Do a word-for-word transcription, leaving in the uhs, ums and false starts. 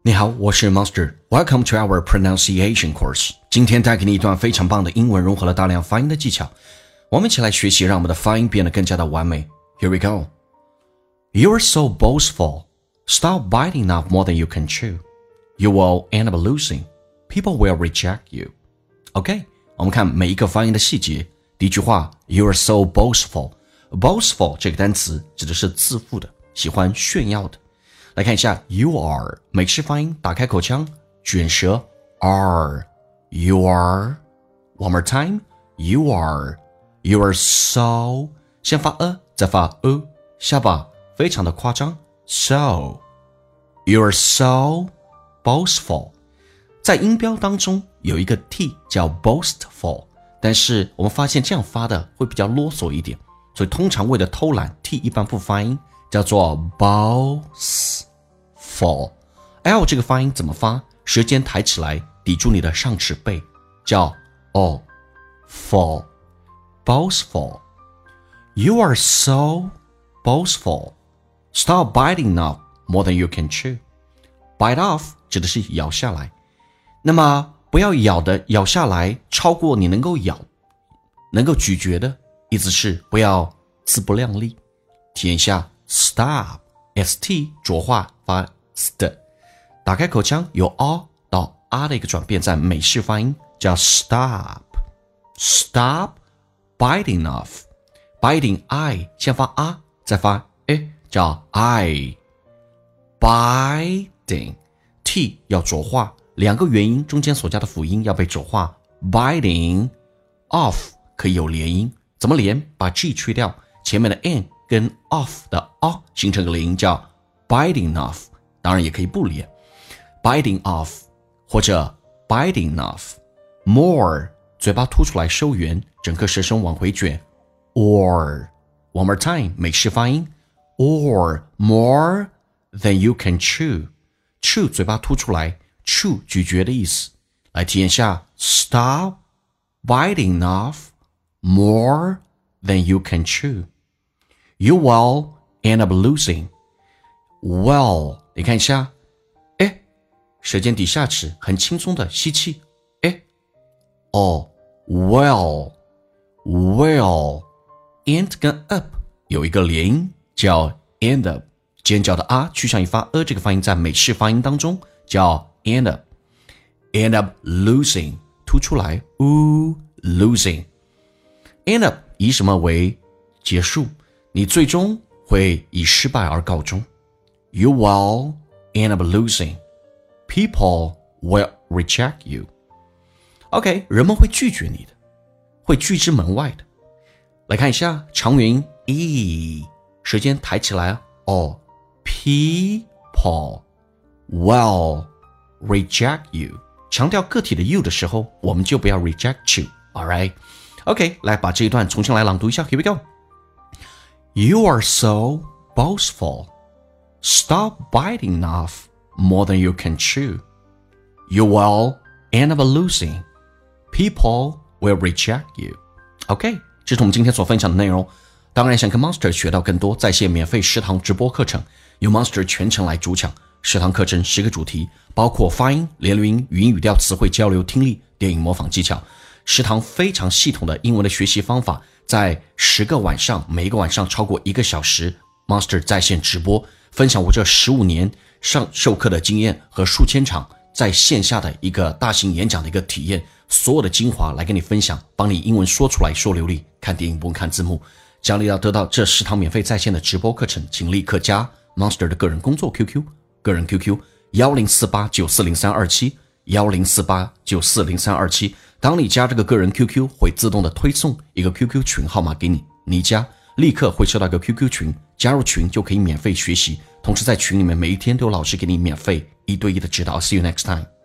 你好，我是 Monster. Welcome to our pronunciation course. 今天带给你一段非常棒的英文，融合了大量发音的技巧。我们一起来学习，让我们的发音变得更加的完美。Here we go. You're so boastful. Stop biting off more than you can chew. You will end up losing. People will reject you. OK, 我们看每一个发音的细节。第一句话 You're so boastful. Boastful 这个单词指的是自负的，喜欢炫耀的。来看一下 You are 美式发音，打开口腔，卷舌 are You are One more time You are You are so 先发 a 再发 a 下巴非常的夸张 So You are so boastful 在音标当中有一个 t 叫 boastful 但是我们发现这样发的会比较啰嗦一点，所以通常为了偷懒 t 一般不发音，叫做 boastful L 这个发音怎么发？舌尖抬起来抵住你的上齿背，叫 o full boastful You are so boastful Stop biting off more than you can chew Bite off 指的是咬下来，那么不要咬的咬下来超过你能够咬能够咀嚼的，意思是不要自不量力。体验一下 Stop st 浊化发 st 打开口腔由 a 到 a 的一个转变，在美式发音叫 Stop Stop biting off Biting I 先发 a 再发 a 叫 I Biting T 要浊化，两个元音中间所加的辅音要被浊化 Biting Off 可以有连音，怎么连？把 G 去掉，前面的 N 跟 off 的 o 形成个连音叫 biting off， 当然也可以不连 biting off 或者 biting off more 嘴巴凸出来收圆，整个舌身往回卷 or one more time 美式发音 or more than you can chew chew 嘴巴凸出来 chew 咀嚼的意思，来体验下 stop biting off more than you can chew You will end up losing. Well, 你看一下，哎，舌尖抵下齿，很轻松的吸气，哎，哦 well, well, and 跟 up 有一个连音叫 end up， 尖角的 a 趋向于发 a 这个发音，在美式发音当中叫 end up, end up losing 凸出来 ooh losing, end up 以什么为结束？你最终会以失败而告终 You will end up losing. People will reject you. OK, 人们会拒绝你的，会拒之门外的。来看一下长元 E 舌尖抬起来哦 People will reject you. 强调个体的 you 的时候，我们就不要 reject you. Alright? OK, 来把这一段重新来朗读一下 Here we go.You are so boastful. Stop biting off more than you can chew. You will end up losing. People will reject you. OK, 这是我们今天所分享的内容。当然想跟 Monster 学到更多，在线免费十堂直播课程，由 Monster 全程来主讲。十堂课程十个主题，包括发音、连流音、语音语调、词汇交流、听力、电影模仿技巧。十堂非常系统的英文的学习方法，在十个晚上，每一个晚上超过一个小时 Monster 在线直播，分享我这十五年上授课的经验和数千场在线下的一个大型演讲的一个体验，所有的精华来跟你分享，帮你英文说出来说流利，看电影不用看字幕。奖励要得到这十堂免费在线的直播课程，请立刻加 Monster 的个人工作 Q Q， 个人 Q Q 一零四八九四零三二七 一零四八九四零三二七。当你加这个个人 Q Q 会自动的推送一个 Q Q 群号码给你，你一加立刻会收到一个 Q Q 群，加入群就可以免费学习，同时在群里面每一天都有老师给你免费一对一的指导。See you next time.